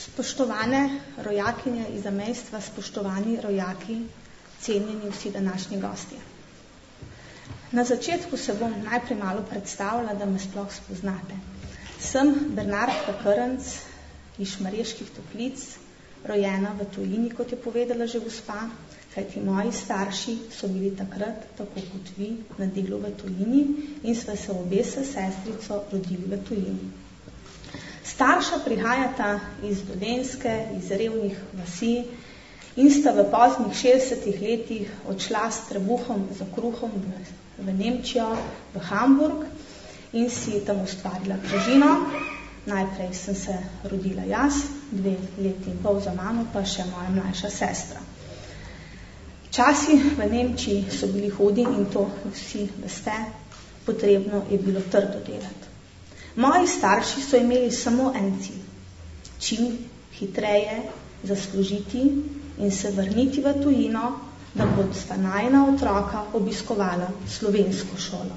Spoštovane rojakinje iz zamejstva, spoštovani rojaki, cenjeni vsi današnji gostje. Na začetku se bom najprej malo predstavila, da me sploh spoznate. Sem Bernardka Krnc iz Šmarjeških Toplic, rojena v tujini, kot je povedala že gospa, kajti moji starši so bili takrat, tako kot vi, na delu v tujini in sva se obe s sestrico rodili v tujini. Starša prihajata iz Dolenjske, iz revnih vasi in sta v poznih 60 letih odšla s trebuhom za kruhom v Nemčijo, v Hamburg in si tam ustvarila družino. Najprej sem se rodila jaz, 2 leti in pol za mano, pa še moja mlajša sestra. Časi v Nemčiji so bili hudi in to vsi veste, potrebno je bilo trdo delati. Moji starši so imeli samo en cilj, čim hitreje zaslužiti in se vrniti v tujino, da bodo najina otroka obiskovala slovensko šolo.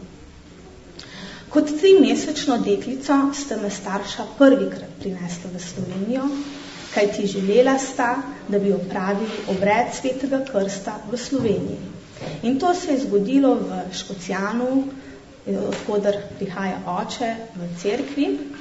Kot 3-mesečno deklico sta me starša prvikrat prinesla v Slovenijo, kajti želela sta, da bi opravili obred svetega krsta v Sloveniji. In to se je zgodilo v Škocjanu, odkudar prihaja oče, v cerkvi.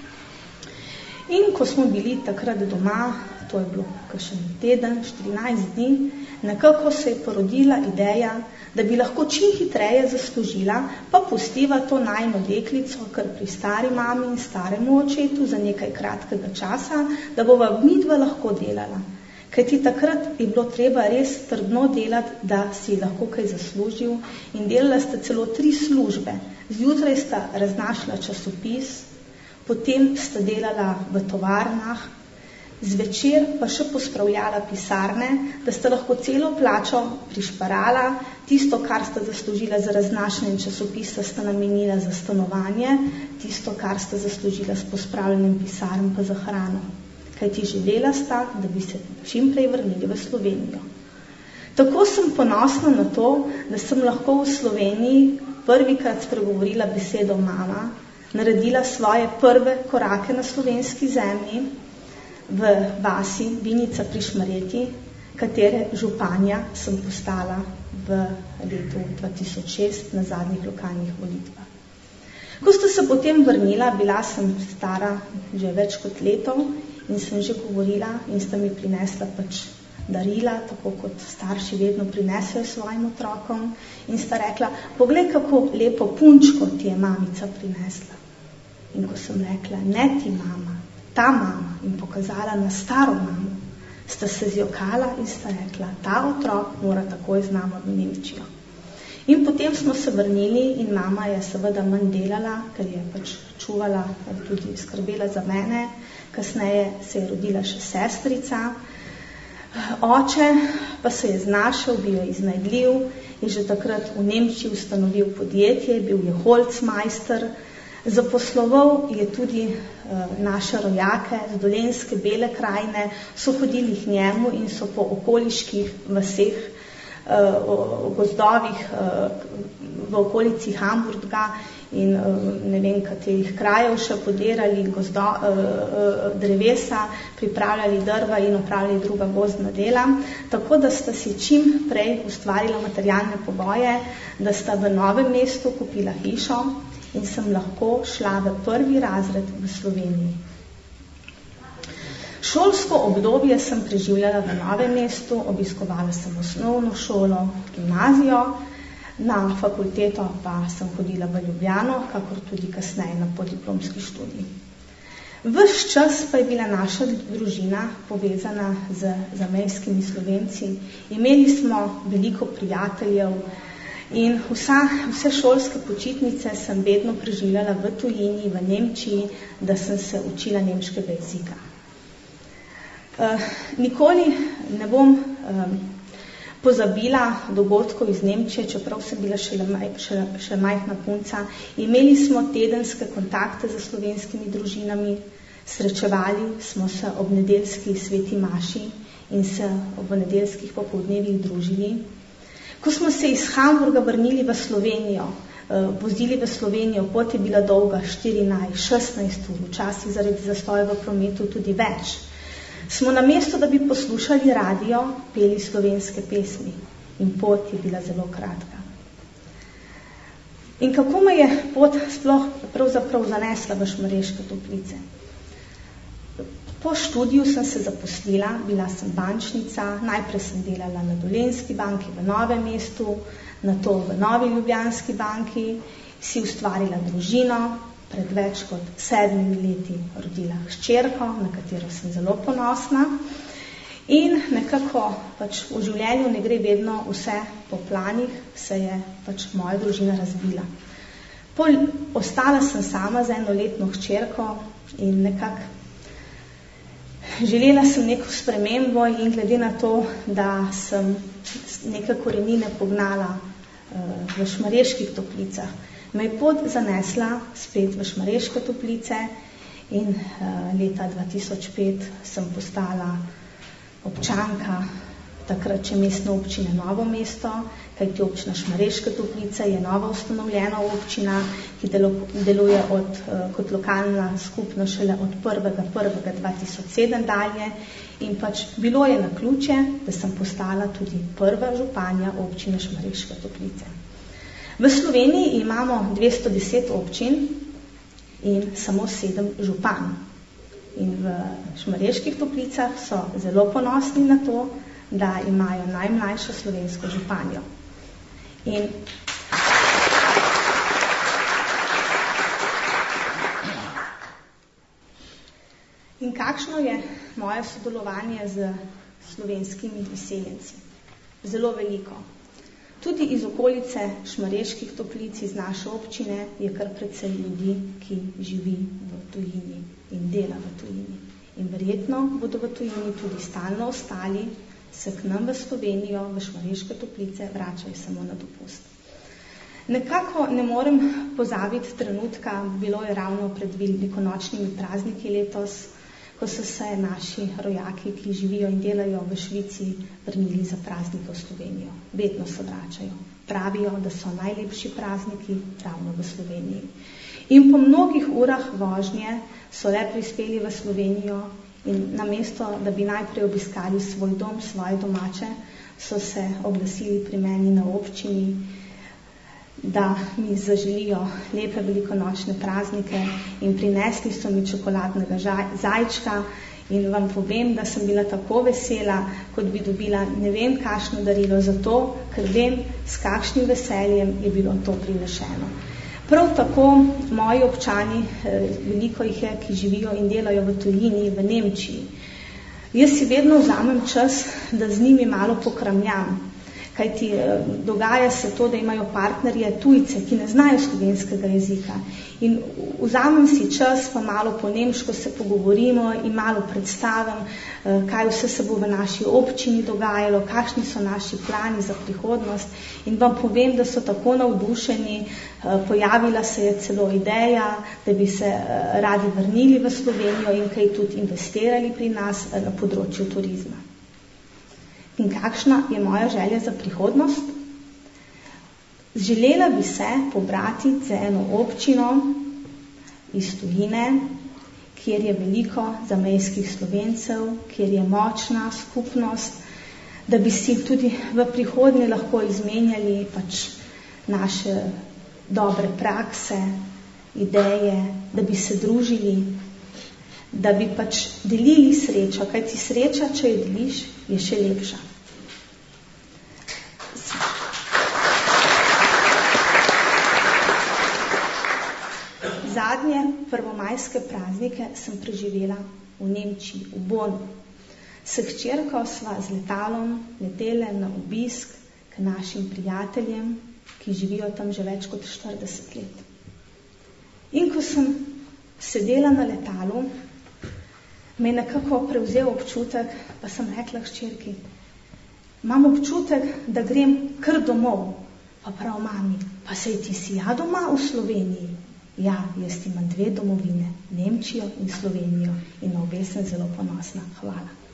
In ko smo bili takrat doma, to je bilo kakšen teden, 14 dni, nekako se je porodila ideja, da bi lahko čim hitreje zaslužila, pa pustiva to najino deklico kar pri stari mami in staremu očetu za nekaj kratkega časa, da bova midva lahko delala. Kajti takrat je bilo treba res trdno delati, da si lahko kaj zaslužil in delala sta celo 3 službe. Zjutraj sta raznašla časopis, potem sta delala v tovarnah, zvečer pa še pospravljala pisarne, da sta lahko celo plačo prišparala, tisto, kar sta zaslužila za raznašanje časopisa, sta namenila za stanovanje, tisto, kar sta zaslužila s pospravljanjem pisarn pa za hrano. Kajti želela sta, da bi se čim prej vrnili v Slovenijo. Tako sem ponosna na to, da sem lahko v Sloveniji prvikrat spregovorila besedo mama, naredila svoje prve korake na slovenski zemlji v vasi Vinica pri Šmarjeti, katere županja sem postala v letu 2006 na zadnjih lokalnih volitvah. Ko sta se potem vrnila, bila sem stara že več kot leto in sem že govorila in sta mi prinesla pač darila, tako kot starši vedno prinesejo svojim otrokom in sta rekla, poglej, kako lepo punčko ti je mamica prinesla. In ko sem rekla, ne ti mama, ta mama in pokazala na staro mamo, sta se zjokala in sta rekla, ta otrok mora takoj z nama v Nemčijo. In potem smo se vrnili in mama je seveda manj delala, ker je pač čuvala, tudi skrbela za mene. Kasneje se je rodila še sestrica. Oče pa se je znašel, bil je iznajdljiv, je že takrat v Nemčiji ustanovil podjetje, bil je holcmajster, zaposloval je tudi naše rojake z Dolenjske Bele krajine, so hodili k njemu in so po okoliških vaseh, gozdovih v okolici Hamburga in ne vem katerih krajev še podirali drevesa, pripravljali drva in opravljali druga gozdna dela, tako da sta si čim prej ustvarila materialne pogoje, da sta v Novem mestu kupila hišo in sem lahko šla v 1. razred v Sloveniji. Šolsko obdobje sem preživljala v Novem mestu, obiskovala sem osnovno šolo, gimnazijo, na fakulteto pa sem hodila v Ljubljano, kakor tudi kasneje na podiplomski študij. Ves čas pa je bila naša družina povezana z zamejskimi Slovenci. Imeli smo veliko prijateljev in vse šolske počitnice sem vedno preživljala v tujini, v Nemčiji, da sem se učila nemškega jezika. Nikoli ne bom pozabila dogodkov iz Nemčije, čeprav sem bila še majhna punca. Imeli smo tedenske kontakte z slovenskimi družinami, srečevali smo se ob nedeljski sveti maši in se ob nedeljskih popoldnevih družili. Ko smo se iz Hamburga vrnili v Slovenijo, vozili v Slovenijo, pot je bila dolga 14-16 ur, včasih zaradi zastoja v prometu tudi več. smo namesto, da bi poslušali radio, peli slovenske pesmi in pot je bila zelo kratka. In kako me je pot sploh pravzaprav zanesla v Šmarješke Toplice? Po študiju sem se zaposlila, bila sem bančnica, najprej sem delala na Dolenjski banki v Novem mestu, nato v Novi Ljubljanski banki, si ustvarila družino, pred več kot 7 leti rodila hčerko, na katero sem zelo ponosna. In nekako pač v življenju ne gre vedno vse po planih, se je pač moja družina razbila. Ostala sem sama z 1-letno hčerko in nekako želela sem neko spremembo in glede na to, da sem neke korenine pognala v Šmarjeških Toplicah, me je pot zanesla spet v Šmarješke Toplice in leta 2005 sem postala občanka takrat še mestne občine Novo mesto, kajti občina Šmarješke Toplice je nova ustanovljena občina, ki deluje kot lokalna skupnost šele od 1.1.2007 dalje in pač bilo je naključje, da sem postala tudi prva županja občine Šmarješke Toplice. V Sloveniji imamo 210 občin in samo 7 županj. In v Šmarjeških Toplicah so zelo ponosni na to, da imajo najmlajšo slovensko županjo. In kakšno je moje sodelovanje z slovenskimi izseljenci? Zelo veliko. Tudi iz okolice Šmarjeških Toplic, iz naše občine, je kar precej ljudi, ki živi v tujini in dela v tujini. In verjetno bodo v tujini tudi stalno ostali, se k nam v Slovenijo, v Šmarješke Toplice vračajo samo na dopust. Nekako ne morem pozabiti trenutka, bilo je ravno pred velikonočnimi prazniki letos, ko so se naši rojaki, ki živijo in delajo v Švici, vrnili za praznike v Slovenijo. Vedno se vračajo. Pravijo, da so najlepši prazniki ravno v Sloveniji. In po mnogih urah vožnje so le prispeli v Slovenijo in namesto, da bi najprej obiskali svoj dom, svoje domače, so se oglasili pri meni na občini, da mi zaželijo lepe velikonočne praznike in prinesli so mi čokoladnega zajčka in vam povem, da sem bila tako vesela, kot bi dobila ne vem kakšno darilo, zato, ker vem, s kakšnim veseljem je bilo to prinešeno. Prav tako moji občani, veliko jih je, ki živijo in delajo v tujini, v Nemčiji. Jaz si vedno vzamem čas, da z njimi malo pokramljam, kajti dogaja se to, da imajo partnerje tujce, ki ne znajo slovenskega jezika. In vzamem si čas, pa malo po nemško se pogovorimo in malo predstavim, kaj vse se bo v naši občini dogajalo, kakšni so naši plani za prihodnost. In vam povem, da so tako navdušeni, pojavila se je celo ideja, da bi se radi vrnili v Slovenijo in kaj tudi investirali pri nas na področju turizma. In kakšna je moja želja za prihodnost? Želela bi se pobrati z eno občino iz tujine, kjer je veliko zamejskih Slovencev, kjer je močna skupnost, da bi si tudi v prihodnje lahko izmenjali pač naše dobre prakse, ideje, da bi se družili, da bi pač delili srečo, kajti sreča, če jo deliš, je še lepša. Zadnje prvomajske praznike sem preživela v Nemčiji, v Bonnu. S hčerko sva z letalom letele na obisk k našim prijateljem, ki živijo tam že več kot 40 let. In ko sem sedela na letalu, me je nekako prevzel občutek, pa sem rekla hčerki, imam občutek, da grem kar domov. Pa prav, mami, pa saj ti si ja doma v Sloveniji? Ja, jaz imam 2 domovine, Nemčijo in Slovenijo, in na obe sem zelo ponosna. Hvala.